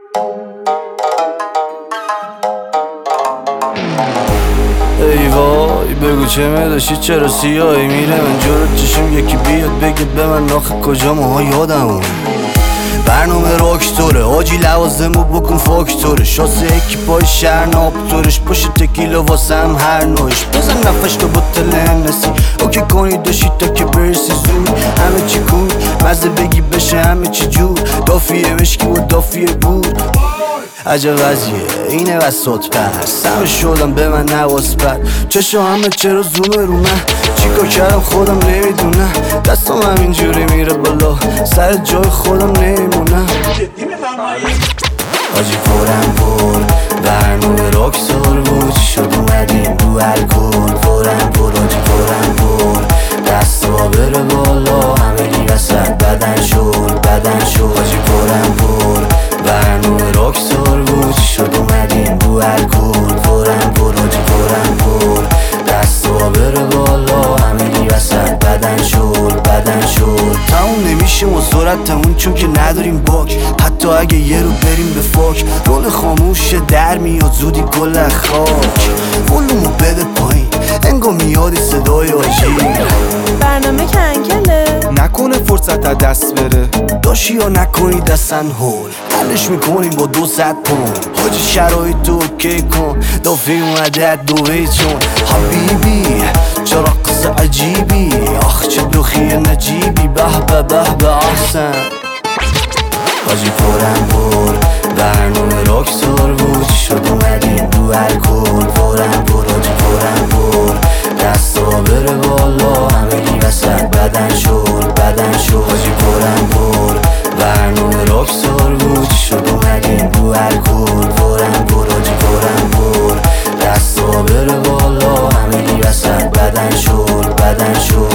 ای وای بگو چه میداشی چرا سیاهی میره من جلوت چشم یکی بیاد بگه به من آخه کجا ماها یادمون برنامه راکتوره آجی لوازمو بکن فاکتوره شاسه اکیپای شهر نابتورش باشه تکیلا واسه هم هر نوش بزن نفش تو بطل هنسی اوکی کنی داشتی تا که برسی زود همه چی کون مزه بگی بشه همه چی جور دافیه مشکی و دافیه بود عجب وضعیه اینه وسط پس همه شدم به من نواز بد چشم همه چرا زومه رو من چیکار کردم خودم نمیدونم دستم همینجوری میره بالا سر جای خودم نمیمونم آجی پرم پر برنامه راکتور بود چی شد اومدیم رو الکل پرم پر آجی پرم پر دستا بره بالا همگی وسط بدن شد آجی پرم پر برنامه راکتور بود چی شد اومدیم رو الکل پرم پر آجی پرم پر دستا بره بالا همگی وسط بدن شد تموم نمیشه ما سرعتمون چون که نداریم باک حتی اگه یه رو بریم به فاک رول خاموشه در میاد زودی گل خاک ولومو بده پایین انگار میادی صدای آجی برنامه کنکله نکنه فرصت از دست بره داشی یا نکنی دستن هول حلش میکنیم با 200 پوند حاجی شرایط اوکی کن دافی اومده دوی چون حبیبی چرا قصه عجیبی آخ چه دوخی نجیبی به به احسن حاجی پرم پر برنامه راکتور بود چی شد اومدیم رو الکل پرم پر حاجی پرم پر دستا بره بالا همگی وسط بدن شد حاجی پرم پر برنامه راکتور بود چی شد اومدیم رو الکل پرم پر حاجی پرم پر دستا بره بالا همگی وسط بدن شد